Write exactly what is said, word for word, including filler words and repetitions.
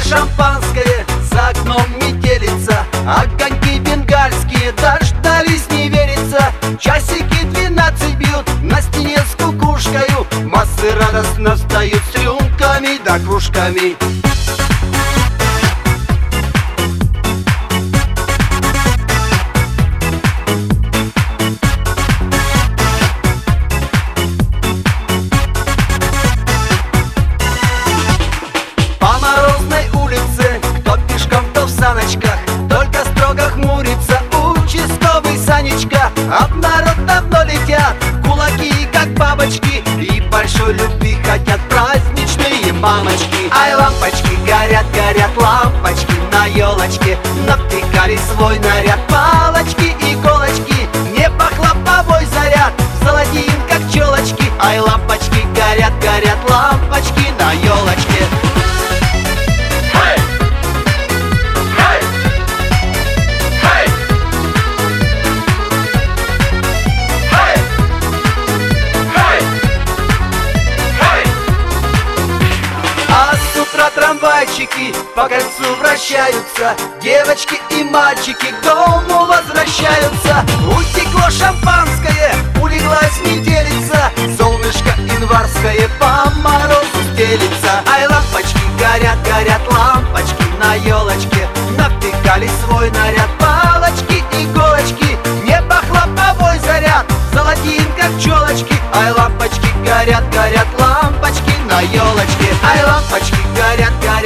шампанское, за окном метелица, огоньки бенгальские, дождались, не верится. Часики двенадцать бьют, на стене с кукушкою, массы радостно встают с рюмками да кружками. Только строго хмурится участковый Санечка. Об народ давно летят кулаки, как бабочки, и большой любви хотят праздничные мамочки. Ай, лампочки горят, горят лампочки на елочке, навтыкали свой наряд палочки, иголочки. Небо хлоповой заряд, золотин, как челочки. Ай, лампочки горят, горят лампочки на елочке. Трамвайчики по кольцу вращаются, девочки и мальчики к дому возвращаются. Утекло шампанское, улеглась метелица, солнышко январское по морозу стелится. Ай, лампочки горят, горят лампочки на елочке, навтыкали свой наряд палочки, иголочки. Небо хлоповой заряд, золотин, как челочки. Ай, лампочки горят, горят лампочки на елочке. Ай, лампочки горят, горят